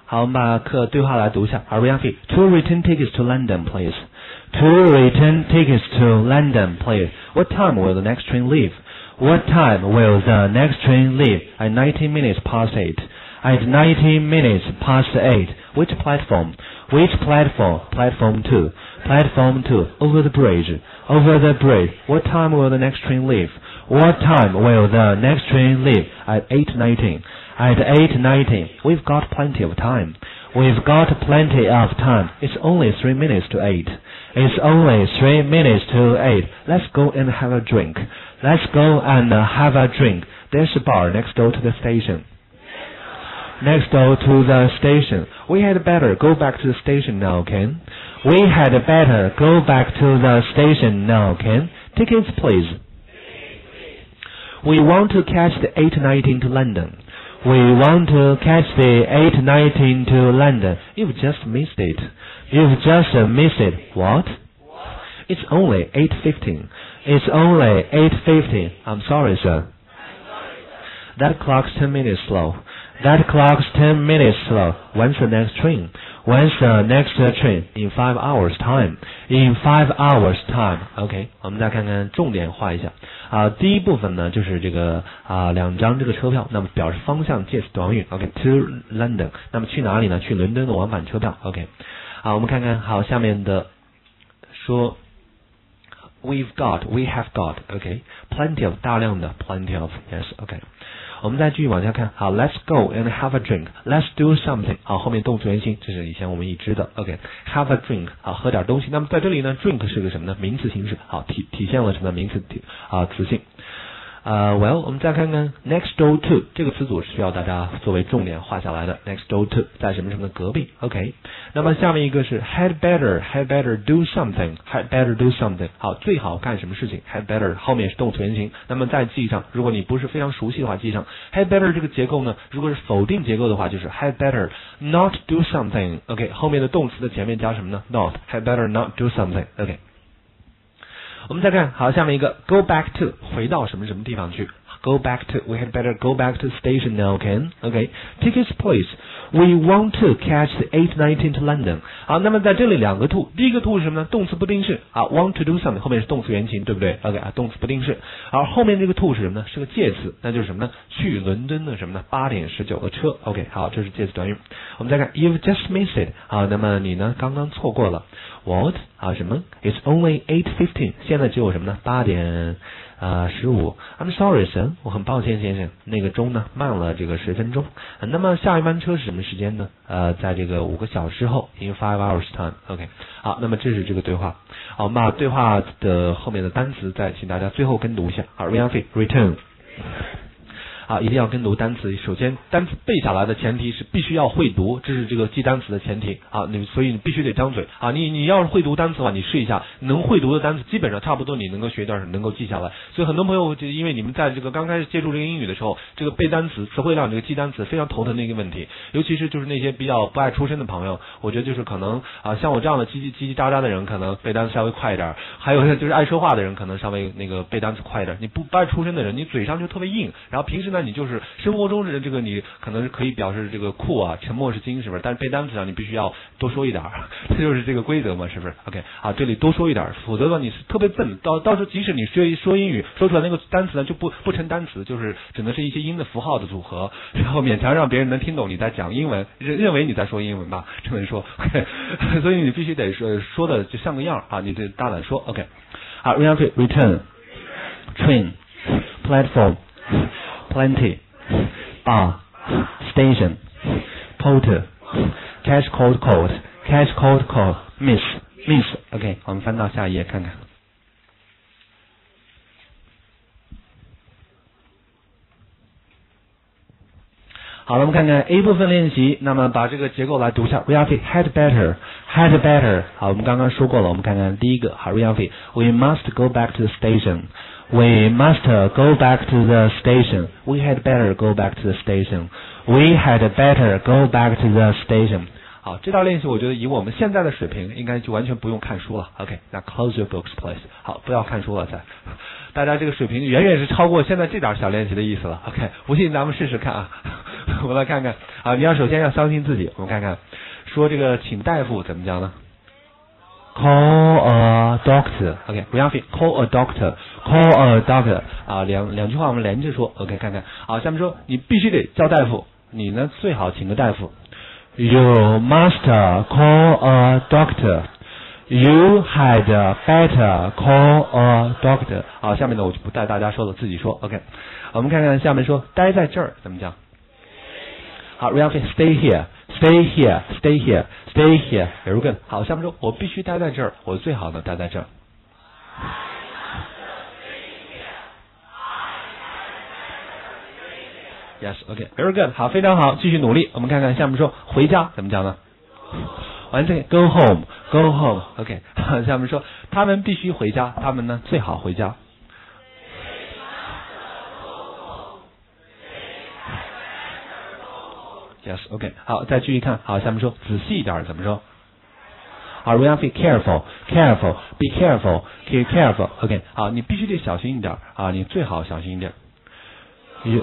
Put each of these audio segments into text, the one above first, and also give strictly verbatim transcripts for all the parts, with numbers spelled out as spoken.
好，我们把课对话来读一下。Are we happy? Two return tickets to London, please. Two return tickets to London, please. What time will the next train leave? What time will the next train leave? At nineteen minutes past eight. At nineteen minutes past eight. Which platform? Which platform? Platform two. Platform two. Over the bridge. Over the bridge. What time will the next train leave? What time will the next train leave? At eight nineteen. At eight nineteen. We've got plenty of time. We've got plenty of time. It's only three minutes to eight. It's only three minutes to eight. Let's go and have a drink. Let's go and have a drink. There's a bar next door to the station. Next door to the station. We had better go back to the station now, Ken. We had better go back to the station now, Ken. Tickets, please. We want to catch the eight nineteen to London. We want to catch the eight nineteen to London. You've just missed it. You've just missed it. What? It's only eight fifteen. It's only eight fifteen. I'm sorry, sir. That clock's ten minutes slow. That clock's ten minutes slow. When's the next train? When's the next train? In five hours time. In five hours time. OK， 我们再看看重点画一下。啊，第一部分呢就是这个啊两张这个车票，那么表示方向介词短语。OK，to London， 那么去哪里呢？去伦敦的往返车票。OK， 好，我们看看好下面的说。We've got, we have got, OK, plenty of 大量的 plenty of, yes, OK。我们再继续往下看，好 ，Let's go and have a drink, Let's do something， 好，后面动词原形，这是以前我们已知的 ，OK，have a drink， 好，喝点东西。那么在这里呢 ，drink 是个什么呢？名词形式，好，体体现了什么名词体啊词性。呃、uh, ，Well， 我们再看看 next door to 这个词组是需要大家作为重点画下来的。next door to 在什么什么的隔壁 ，OK。那么下面一个是 had better，had better do something，had better do something。好，最好干什么事情 ？had better 后面是动词原形。那么在记忆上，如果你不是非常熟悉的话，记忆上 had better 这个结构呢，如果是否定结构的话，就是 had better not do something。OK， 后面的动词的前面加什么呢 ？not，had better not do something。OK。我们再看好下面一个 go back to 回到什么什么地方去 go back to we had better go back to the station now Ken OK tickets please we want to catch the eight nineteen to London 好那么在这里两个 to 第一个 to 是什么呢动词不定式啊 want to do something 后面是动词原形对不对 OK 啊动词不定式而后面这个 to 是什么呢是个介词那就是什么呢去伦敦的什么呢八点十九个车 OK 好这是介词短语我们再看 you've just missed it 好那么你呢刚刚错过了What 啊什么 It's only eight fifteen 现在只有什么呢八点呃十五 I'm sorry sir 我很抱歉先生那个钟呢慢了这个十分钟、呃、那么下一班车是什么时间呢呃在这个五个小时后 in five hours time OK 好那么这是这个对话好我们把对话的后面的单词再请大家最后跟读一下好 return啊，一定要跟读单词。首先，单词背下来的前提是必须要会读，这是这个记单词的前提啊。你所以你必须得张嘴啊。你你要是会读单词的话，你试一下，能会读的单词基本上差不多，你能够学一段，能够记下来。所以很多朋友就因为你们在这个刚开始接触这个英语的时候，这个背单词、词汇量这个记单词非常头疼的一个问题。尤其是就是那些比较不爱出声的朋友，我觉得就是可能啊，像我这样的叽叽叽叽喳喳的人，可能背单词稍微快一点；还有就是爱说话的人，可能稍微那个背单词快一点。你不不爱出声的人，你嘴上就特别硬，然后平时呢。你就是生活中的这个你可能是可以表示这个酷啊，沉默是金，是不是？但是背单词上你必须要多说一点，这就是这个规则嘛，是不是 ？OK， 啊，这里多说一点，否则的话你是特别笨，到到时候即使你学说英语说出来那个单词呢，就不不成单词，就是只能是一些音的符号的组合，然后勉强让别人能听懂你在讲英文，认认为你在说英文吧，这么说 ，OK， 所以你必须得说说的就像个样啊，你得大胆说 ，OK， 好 ，return train platform。Plenty, bar, station, porter, catch cold cold, catch cold cold, miss, miss. OK， 我们翻到下一页看看。好了，我们看看 A 部分练习。那么把这个结构来读一下。Real had better, had better。好，我们刚刚说过了。我们看看第一个。好 ，Real we must go back to the station.We must go back to the station. We had better go back to the station. We had better go back to the station. 好，这道练习我觉得以我们现在的水平，应该就完全不用看书了。OK， 那 close your books, please. 好，不要看书了，再。大家这个水平远远是超过现在这点小练习的意思了。OK， 不信咱们试试看啊。我们来看看好，你要首先要相信自己。我们看看，说这个请大夫怎么讲呢 ？Call a doctor. OK， 不要费 ，call a doctor. Call a doctor. 啊，两两句话我们连着说。OK， 看看。好，下面说你必须得叫大夫，你呢最好请个大夫。You must call a doctor. You had better call a doctor. 好，下面呢我就不带大家说了，自己说。OK， 我们看看下面说待在这儿怎么讲。好 ，Real stay here, stay here, stay here, stay here. Very good. 好，下面说我必须待在这儿，我最好呢待在这儿。Yes, OK, very good. 好，非常好，继续努力。我们看看下面说回家怎么讲呢？完这 go home, go home. OK， 下面说他们必须回家，他们呢最好回家。Yes, OK， 好，再继续看，好，下面说仔细一点怎么说？好 ，we have to be careful, careful, be careful, be careful. OK， 好，你必须得小心一点啊，你最好小心一点。You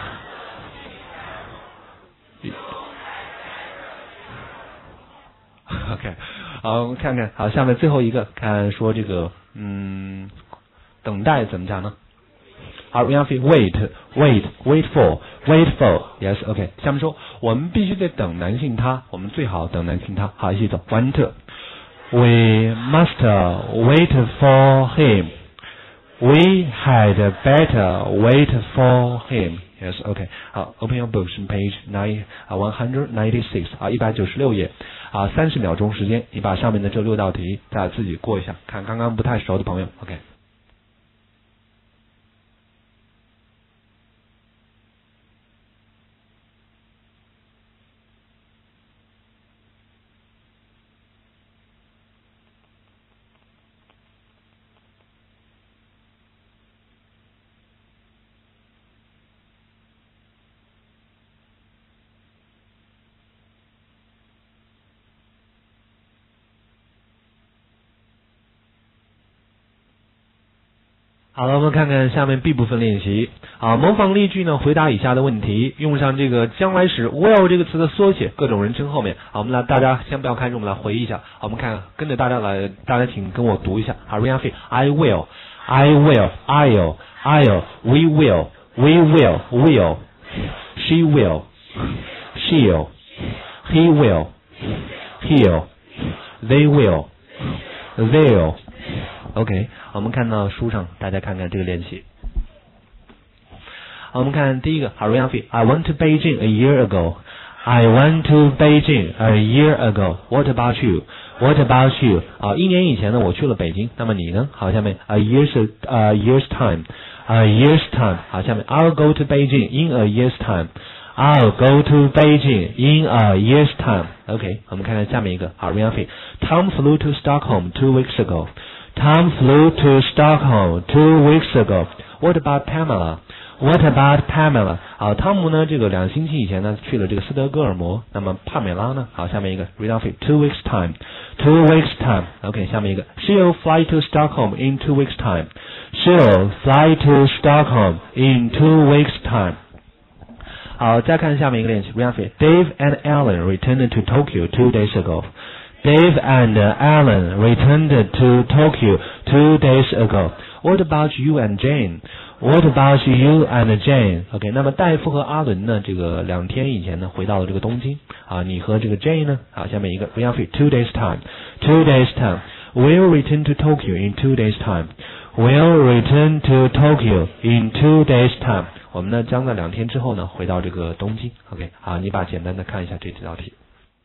OK， 好，我们看看，好，下面最后一个，看说这个，嗯，等待怎么讲呢？好 ，we have to wait, wait, wait for, wait for. Yes, OK。下面说，我们必须得等男性他，我们最好等男性他。好，一起走 ，one two. We must wait for him. We had better wait for him. Yes, OK。好 ，Open your books, page nine, one hundred ninety-six. 啊，一百九十六页。啊，三十秒钟时间，你把上面的这六道题再自己过一下，看刚刚不太熟的朋友 ，OK。好了，我们看看下面 B 部分练习。好，模仿例句呢，回答以下的问题，用上这个将来时 will 这个词的缩写，各种人称后面。好，我们来大家先不要看着，我们来回忆一下。好，我们看跟着大家来，大家请跟我读一下。好 ，Real fit. I will, I will, I'll, I'll, we will, we will, will, she will, she'll, he will, he'll, they will, they'll. OK， 我们看到书上，大家看看这个练习。好，我们看第一个，好 ，Real fit. I went to Beijing a year ago. I went to Beijing a year ago. What about you? What about you? 啊，一年以前呢，我去了北京。那么你呢？好，下面 a year's a year's time. A year's time. 好，下面 I'll go to Beijing in a year's time. I'll go to Beijing in a year's time. OK， 我们看看下面一个，好 ，Real fit. Tom flew to Stockholm two weeks ago. Tom flew to Stockholm two weeks ago. What about Pamela? What about Pamela? 好，汤姆呢，这个两星期以前呢去了这个斯德哥尔摩。那么帕美拉呢？好，下面一个 read off it. Two weeks time. Two weeks time. OK， 下面一个 She'll fly to Stockholm in two weeks time. She'll fly to Stockholm in two weeks time. 好，再看下面一个练习 read off it. Dave and Alan returned to Tokyo two days ago. Dave and Alan returned to Tokyo two days ago. What about you and Jane? What about you and Jane? OK， 那么戴夫和阿伦呢？这个两天以前呢回到了这个东京啊，你和这个 Jane 呢？好，下面一个 real fit two days time. Two days time. We'll return to Tokyo in two days time. We'll return to Tokyo in two days time. 我们呢将在两天之后呢回到这个东京。OK， 好，你把简单的看一下这几道题。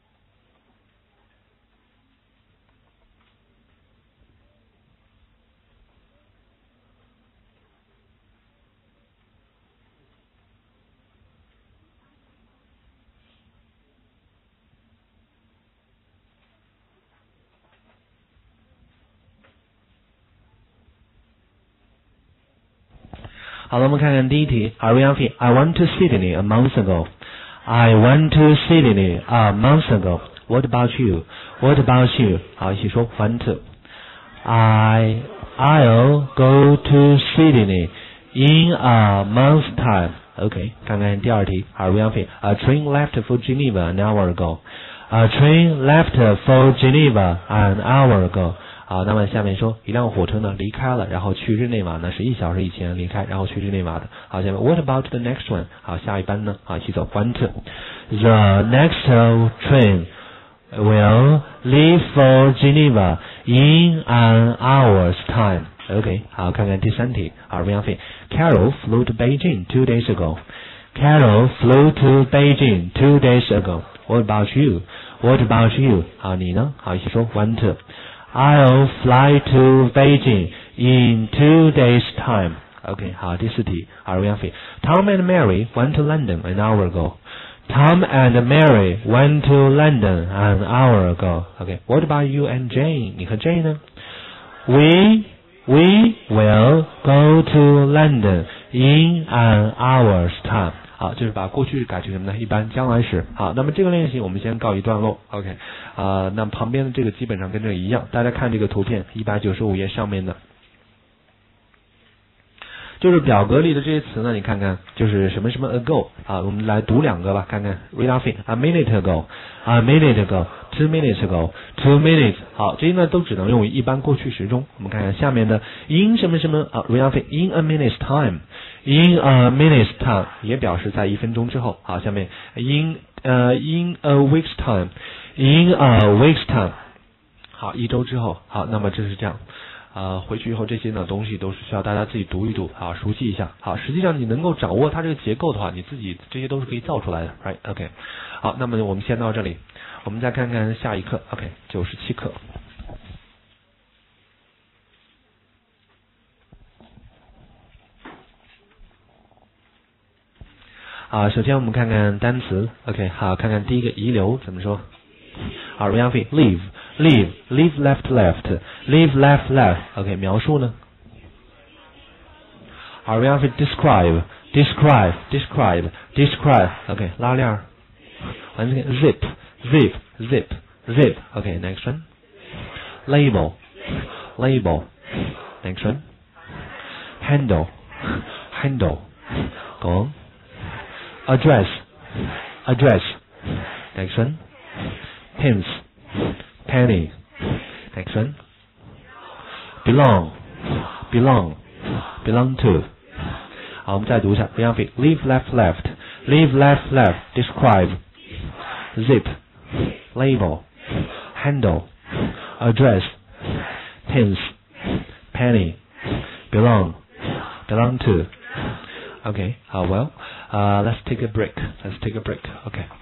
好了，我们看看第一题。Are we on fit? I went to Sydney a month ago. I went to Sydney a month ago. What about you? What about you? 好，一起说 one two. I I'll go to Sydney in a month's time. OK， 看看第二题。好 ，Real A train left for Geneva an hour ago. A train left for Geneva an hour ago. 好，那么下面说一辆火车呢离开了，然后去日内瓦呢是一小时以前离开，然后去日内瓦的。好，下面 What about the next one？ 好，下一班呢？好，一起走 one two. The next train will leave for Geneva in an hour's time. OK， 好，看看第三题。好 ，Real Carol flew to Beijing two days ago. Carol flew to Beijing two days ago. What about you? What about you? 好，你呢？好，一起说 one two. I'll fly to Beijing in two days' time. OK， 好，第四题。好 ，Real Tom and Mary went to London an hour ago. Tom and Mary went to London an hour ago. OK，What about you and Jane? 你和 Jane 呢 ？We we will go to London in an hour's time. 好，就是把过去改成什么呢？一般将来时。好，那么这个练习我们先告一段落。OK， 啊、呃，那旁边的这个基本上跟这个一样。大家看这个图片，一百九十五页上面的。就是表格里的这些词呢，你看看，就是什么什么 ago 啊，我们来读两个吧，看看 read off it a minute ago, a minute ago, two minutes ago, two minutes。好，这些呢都只能用于一般过去时中。我们看看下面的 in 什么什么啊 read off it in a minute's time, in a minute's time 也表示在一分钟之后。好，下面 in 呃 in a week's time, in a week's time。好，一周之后。好，那么这是这样。呃，回去以后这些呢东西都是需要大家自己读一读，好，熟悉一下。好，实际上你能够掌握它这个结构的话，你自己这些都是可以造出来的 ，right？ OK， 好，那么我们先到这里，我们再看看下一课 ，OK， 九十七课。好，首先我们看看单词 ，OK， 好，看看第一个遗留怎么说。好 ，Real leave leave leave left left leave left left OK 描述呢？好 ，Real describe describe describe describe OK 拉链儿，完这个 zip zip zip zip OK next one label label next one handle handle go on address address next one pins, penny. Next one. Belong, belong, belong to. 好，我们再读一下。Leave left left, leave left left. Describe. Zip, label, handle, address, pins, penny, belong, belong to. Okay. Uh, well, uh, let's take a break. Let's take a break. Okay.